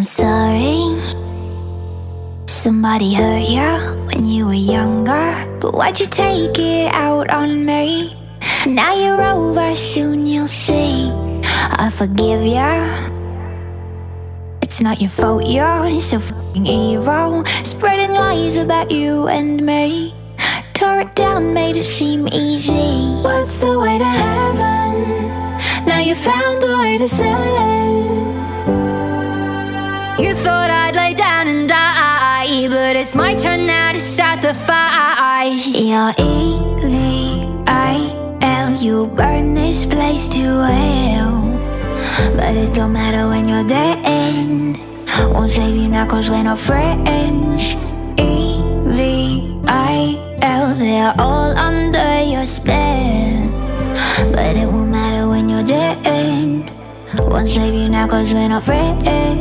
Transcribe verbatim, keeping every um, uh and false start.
sorry. Somebody hurt you when you were younger, but why'd you take it out on me? Now you're over, soon you'll see. I forgive ya. It's not your fault, you're so fucking evil, spreading lies about you and me. Tore it down, made it seem easy. What's the way to heaven? Now you found a way to sell it. You thought I'd lay down and die, but it's my turn now to start the fight. You're E V I L, you burn this place to hell, but it don't matter when you're dead. Won't save you now cause we're not friends. E V I L, they're all under your spell, but it won't matter when you're dead. Won't save you now cause we're not friends.